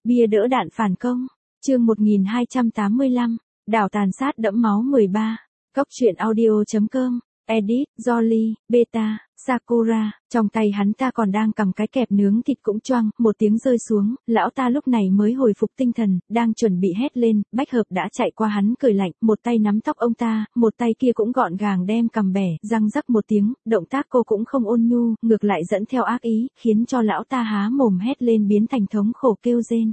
Bia đỡ đạn phản công. Chương 1285. Đảo tàn sát đẫm máu 13. Cốc truyện audio.com. Edit, Jolly, Beta, Sakura. Trong tay hắn ta còn đang cầm cái kẹp nướng thịt cũng choang, một tiếng rơi xuống, lão ta lúc này mới hồi phục tinh thần, đang chuẩn bị hét lên, Bách Hợp đã chạy qua hắn cười lạnh, một tay nắm tóc ông ta, một tay kia cũng gọn gàng đem cầm bẻ, răng rắc một tiếng, động tác cô cũng không ôn nhu, ngược lại dẫn theo ác ý, khiến cho lão ta há mồm hét lên biến thành thống khổ kêu rên.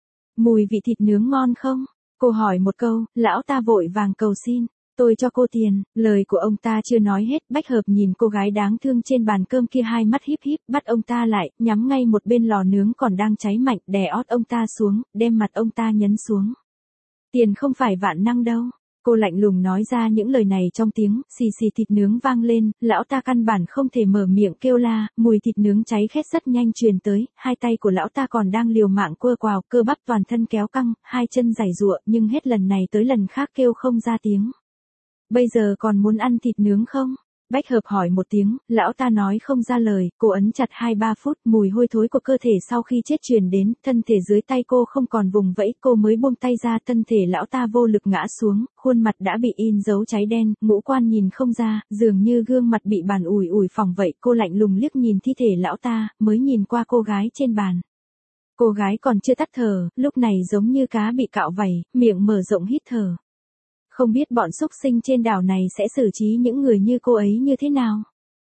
Mùi vị thịt nướng ngon không? Cô hỏi một câu, lão ta vội vàng cầu xin. Tôi cho cô tiền, lời của ông ta chưa nói hết, Bách Hợp nhìn cô gái đáng thương trên bàn cơm kia hai mắt híp híp, bắt ông ta lại, nhắm ngay một bên lò nướng còn đang cháy mạnh, đè ót ông ta xuống, đem mặt ông ta nhấn xuống. Tiền không phải vạn năng đâu. Cô lạnh lùng nói ra những lời này trong tiếng, xì xì thịt nướng vang lên, lão ta căn bản không thể mở miệng kêu la, mùi thịt nướng cháy khét rất nhanh truyền tới, hai tay của lão ta còn đang liều mạng quơ quào, cơ bắp toàn thân kéo căng, hai chân giãy giụa, nhưng hết lần này tới lần khác kêu không ra tiếng. Bây giờ còn muốn ăn thịt nướng không? Bách Hợp hỏi một tiếng, lão ta nói không ra lời, cô ấn chặt 2-3 phút, mùi hôi thối của cơ thể sau khi chết truyền đến, thân thể dưới tay cô không còn vùng vẫy, cô mới buông tay ra, thân thể lão ta vô lực ngã xuống, khuôn mặt đã bị in dấu cháy đen, ngũ quan nhìn không ra, dường như gương mặt bị bàn ủi ủi phỏng vậy, cô lạnh lùng liếc nhìn thi thể lão ta, mới nhìn qua cô gái trên bàn. Cô gái còn chưa tắt thở, lúc này giống như cá bị cạo vảy, miệng mở rộng hít thở. Không biết bọn súc sinh trên đảo này sẽ xử trí những người như cô ấy như thế nào.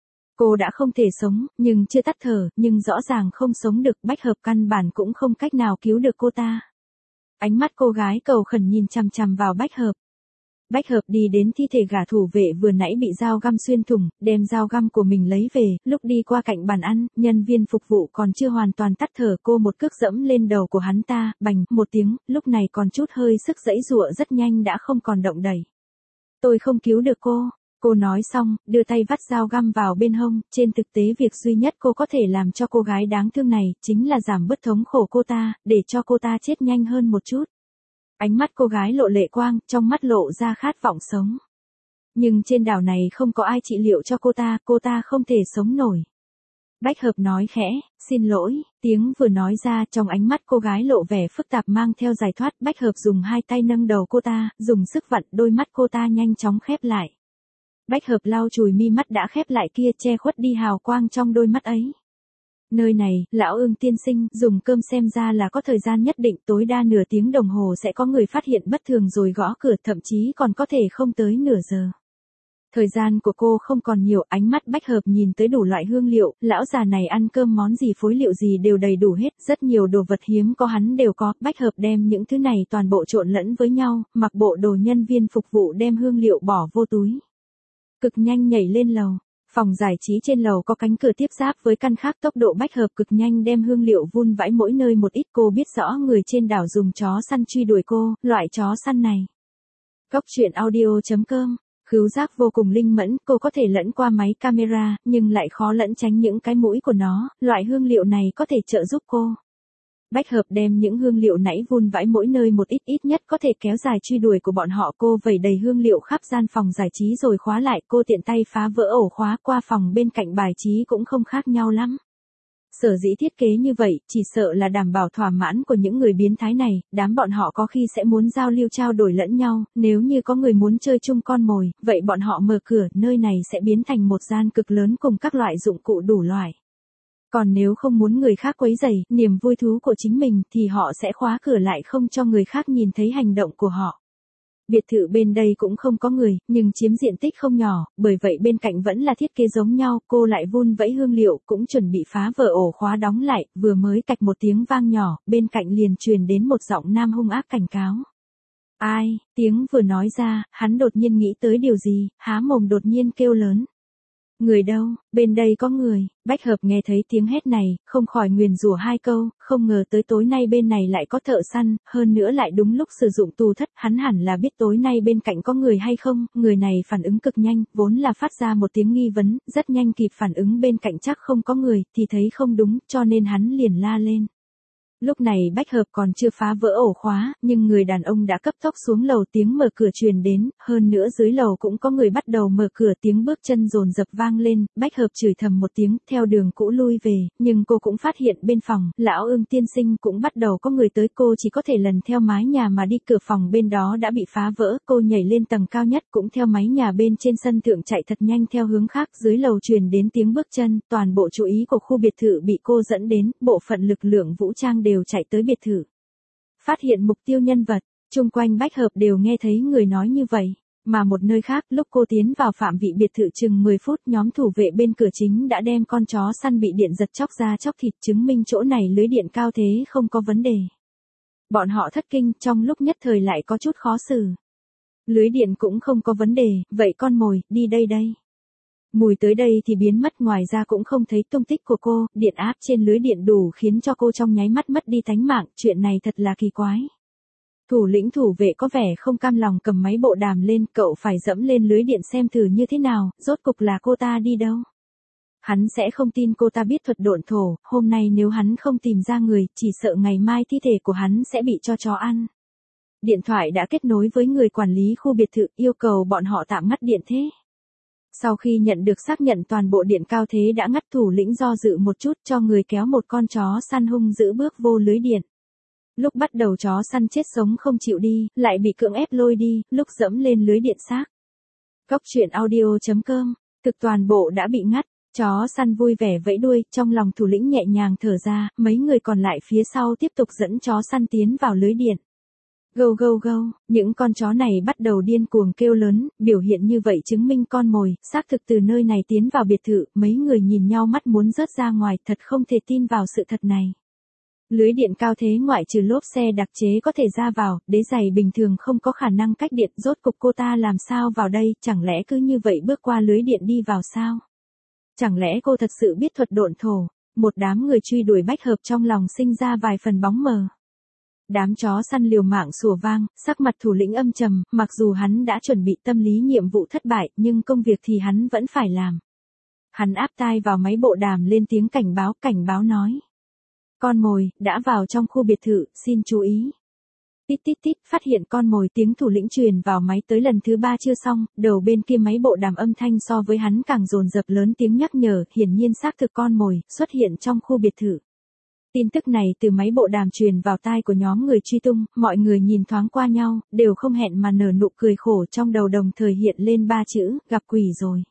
Cô đã không thể sống, nhưng chưa tắt thở, nhưng rõ ràng không sống được, Bách Hợp căn bản cũng không cách nào cứu được cô ta. Ánh mắt cô gái cầu khẩn nhìn chằm chằm vào Bách Hợp. Bách Hợp đi đến thi thể gã thủ vệ vừa nãy bị dao găm xuyên thủng, đem dao găm của mình lấy về, lúc đi qua cạnh bàn ăn, nhân viên phục vụ còn chưa hoàn toàn tắt thở, cô một cước dẫm lên đầu của hắn ta, bành, một tiếng, lúc này còn chút hơi sức giãy giụa rất nhanh đã không còn động đậy. Tôi không cứu được cô nói xong, đưa tay vắt dao găm vào bên hông, trên thực tế việc duy nhất cô có thể làm cho cô gái đáng thương này, chính là giảm bớt thống khổ cô ta, để cho cô ta chết nhanh hơn một chút. Ánh mắt cô gái lộ lệ quang, trong mắt lộ ra khát vọng sống. Nhưng trên đảo này không có ai trị liệu cho cô ta không thể sống nổi. Bách Hợp nói khẽ, xin lỗi, tiếng vừa nói ra trong ánh mắt cô gái lộ vẻ phức tạp mang theo giải thoát. Bách Hợp dùng hai tay nâng đầu cô ta, dùng sức vặn đôi mắt cô ta nhanh chóng khép lại. Bách Hợp lau chùi mi mắt đã khép lại kia che khuất đi hào quang trong đôi mắt ấy. Nơi này, lão Ưng tiên sinh, dùng cơm xem ra là có thời gian nhất định, tối đa nửa tiếng đồng hồ sẽ có người phát hiện bất thường rồi gõ cửa, thậm chí còn có thể không tới nửa giờ. Thời gian của cô không còn nhiều, ánh mắt Bách Hợp nhìn tới đủ loại hương liệu, lão già này ăn cơm món gì phối liệu gì đều đầy đủ hết, rất nhiều đồ vật hiếm có hắn đều có, Bách Hợp đem những thứ này toàn bộ trộn lẫn với nhau, mặc bộ đồ nhân viên phục vụ đem hương liệu bỏ vô túi. Cực nhanh nhảy lên lầu. Phòng giải trí trên lầu có cánh cửa tiếp giáp với căn khác, tốc độ Bách Hợp cực nhanh đem hương liệu vun vãi mỗi nơi một ít, cô biết rõ người trên đảo dùng chó săn truy đuổi cô, loại chó săn này. Cốc truyện audio.com. Khứu giác vô cùng linh mẫn, cô có thể lẫn qua máy camera, nhưng lại khó lẫn tránh những cái mũi của nó, loại hương liệu này có thể trợ giúp cô. Bách Hợp đem những hương liệu nãy vun vãi mỗi nơi một ít, ít nhất có thể kéo dài truy đuổi của bọn họ. Cô vẩy đầy hương liệu khắp gian phòng giải trí rồi khóa lại, cô tiện tay phá vỡ ổ khóa, qua phòng bên cạnh bài trí cũng không khác nhau lắm. Sở dĩ thiết kế như vậy, chỉ sợ là đảm bảo thỏa mãn của những người biến thái này, đám bọn họ có khi sẽ muốn giao lưu trao đổi lẫn nhau, nếu như có người muốn chơi chung con mồi, vậy bọn họ mở cửa, nơi này sẽ biến thành một gian cực lớn cùng các loại dụng cụ đủ loại. Còn nếu không muốn người khác quấy rầy niềm vui thú của chính mình thì họ sẽ khóa cửa lại không cho người khác nhìn thấy hành động của họ. Biệt thự bên đây cũng không có người, nhưng chiếm diện tích không nhỏ, bởi vậy bên cạnh vẫn là thiết kế giống nhau, cô lại vun vẫy hương liệu, cũng chuẩn bị phá vỡ ổ khóa đóng lại, vừa mới cạch một tiếng vang nhỏ, bên cạnh liền truyền đến một giọng nam hung ác cảnh cáo. Ai, tiếng vừa nói ra, hắn đột nhiên nghĩ tới điều gì, há mồm đột nhiên kêu lớn. Người đâu, bên đây có người. Bách Hợp nghe thấy tiếng hét này, không khỏi nguyền rủa hai câu, không ngờ tới tối nay bên này lại có thợ săn, hơn nữa lại đúng lúc sử dụng tù thất, hắn hẳn là biết tối nay bên cạnh có người hay không, người này phản ứng cực nhanh, vốn là phát ra một tiếng nghi vấn, rất nhanh kịp phản ứng bên cạnh chắc không có người, thì thấy không đúng, cho nên hắn liền la lên. Lúc này Bách Hợp còn chưa phá vỡ ổ khóa, nhưng người đàn ông đã cấp tốc xuống lầu, tiếng mở cửa truyền đến, hơn nữa dưới lầu cũng có người bắt đầu mở cửa, tiếng bước chân dồn dập vang lên, Bách Hợp chửi thầm một tiếng, theo đường cũ lui về, nhưng cô cũng phát hiện bên phòng, lão Ưng tiên sinh cũng bắt đầu có người tới, cô chỉ có thể lần theo mái nhà mà đi, cửa phòng bên đó đã bị phá vỡ, cô nhảy lên tầng cao nhất, cũng theo mái nhà bên trên sân thượng chạy thật nhanh theo hướng khác, dưới lầu truyền đến tiếng bước chân, toàn bộ chú ý của khu biệt thự bị cô dẫn đến, bộ phận lực lượng vũ trang đều chạy tới biệt thự. Phát hiện mục tiêu nhân vật, chung quanh Bách Hợp đều nghe thấy người nói như vậy. Mà một nơi khác, lúc cô tiến vào phạm vị biệt thự chừng 10 phút, nhóm thủ vệ bên cửa chính đã đem con chó săn bị điện giật chóc da chóc thịt, chứng minh chỗ này lưới điện cao thế không có vấn đề. Bọn họ thất kinh, trong lúc nhất thời lại có chút khó xử. Lưới điện cũng không có vấn đề, vậy con mồi, đi đây đây. Mùi tới đây thì biến mất, ngoài ra cũng không thấy tung tích của cô, điện áp trên lưới điện đủ khiến cho cô trong nháy mắt mất đi tánh mạng, chuyện này thật là kỳ quái. Thủ lĩnh thủ vệ có vẻ không cam lòng cầm máy bộ đàm lên, cậu phải dẫm lên lưới điện xem thử như thế nào, rốt cục là cô ta đi đâu. Hắn sẽ không tin cô ta biết thuật độn thổ, hôm nay nếu hắn không tìm ra người, chỉ sợ ngày mai thi thể của hắn sẽ bị cho chó ăn. Điện thoại đã kết nối với người quản lý khu biệt thự, yêu cầu bọn họ tạm ngắt điện thế. Sau khi nhận được xác nhận toàn bộ điện cao thế đã ngắt, thủ lĩnh do dự một chút, cho người kéo một con chó săn hung dữ bước vô lưới điện. Lúc bắt đầu chó săn chết sống không chịu đi, lại bị cưỡng ép lôi đi, lúc dẫm lên lưới điện xác. Cóc truyện audio.com, thực toàn bộ đã bị ngắt, chó săn vui vẻ vẫy đuôi, trong lòng thủ lĩnh nhẹ nhàng thở ra, mấy người còn lại phía sau tiếp tục dẫn chó săn tiến vào lưới điện. Gâu gâu gâu, những con chó này bắt đầu điên cuồng kêu lớn, biểu hiện như vậy chứng minh con mồi, xác thực từ nơi này tiến vào biệt thự, mấy người nhìn nhau mắt muốn rớt ra ngoài, thật không thể tin vào sự thật này. Lưới điện cao thế ngoại trừ lốp xe đặc chế có thể ra vào, đế giày bình thường không có khả năng cách điện, rốt cục cô ta làm sao vào đây, chẳng lẽ cứ như vậy bước qua lưới điện đi vào sao? Chẳng lẽ cô thật sự biết thuật độn thổ? Một đám người truy đuổi Bách Hợp trong lòng sinh ra vài phần bóng mờ. Đám chó săn liều mạng sủa vang, sắc mặt thủ lĩnh âm trầm, mặc dù hắn đã chuẩn bị tâm lý nhiệm vụ thất bại, nhưng công việc thì hắn vẫn phải làm. Hắn áp tai vào máy bộ đàm lên tiếng cảnh báo nói. Con mồi, đã vào trong khu biệt thự, xin chú ý. Tít tít tít, phát hiện con mồi, tiếng thủ lĩnh truyền vào máy tới lần thứ 3 chưa xong, đầu bên kia máy bộ đàm âm thanh so với hắn càng dồn dập, lớn tiếng nhắc nhở, hiển nhiên xác thực con mồi, xuất hiện trong khu biệt thự. Tin tức này từ máy bộ đàm truyền vào tai của nhóm người truy tung, mọi người nhìn thoáng qua nhau, đều không hẹn mà nở nụ cười khổ, trong đầu đồng thời hiện lên 3 chữ, gặp quỷ rồi.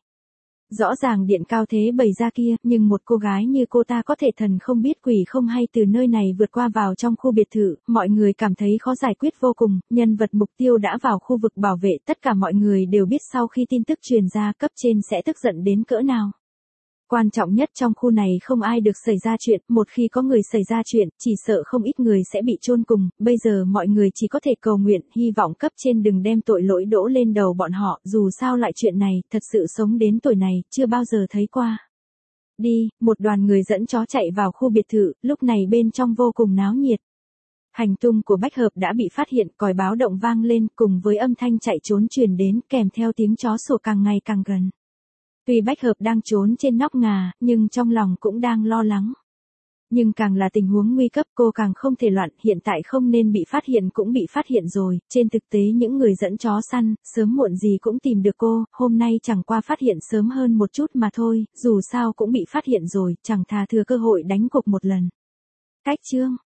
Rõ ràng điện cao thế bày ra kia, nhưng một cô gái như cô ta có thể thần không biết quỷ không hay từ nơi này vượt qua vào trong khu biệt thự, mọi người cảm thấy khó giải quyết vô cùng, nhân vật mục tiêu đã vào khu vực bảo vệ, tất cả mọi người đều biết sau khi tin tức truyền ra cấp trên sẽ tức giận đến cỡ nào. Quan trọng nhất trong khu này không ai được xảy ra chuyện, một khi có người xảy ra chuyện, chỉ sợ không ít người sẽ bị chôn cùng, bây giờ mọi người chỉ có thể cầu nguyện, hy vọng cấp trên đừng đem tội lỗi đổ lên đầu bọn họ, dù sao loại chuyện này, thật sự sống đến tuổi này, chưa bao giờ thấy qua. Đi, một đoàn người dẫn chó chạy vào khu biệt thự, lúc này bên trong vô cùng náo nhiệt. Hành tung của Bách Hợp đã bị phát hiện, còi báo động vang lên, cùng với âm thanh chạy trốn truyền đến, kèm theo tiếng chó sủa càng ngày càng gần. Tuy Bách Hợp đang trốn trên nóc ngà, nhưng trong lòng cũng đang lo lắng. Nhưng càng là tình huống nguy cấp cô càng không thể loạn, hiện tại không nên bị phát hiện cũng bị phát hiện rồi, trên thực tế những người dẫn chó săn, sớm muộn gì cũng tìm được cô, hôm nay chẳng qua phát hiện sớm hơn một chút mà thôi, dù sao cũng bị phát hiện rồi, chẳng thà thừa cơ hội đánh cuộc một lần. Cách chương.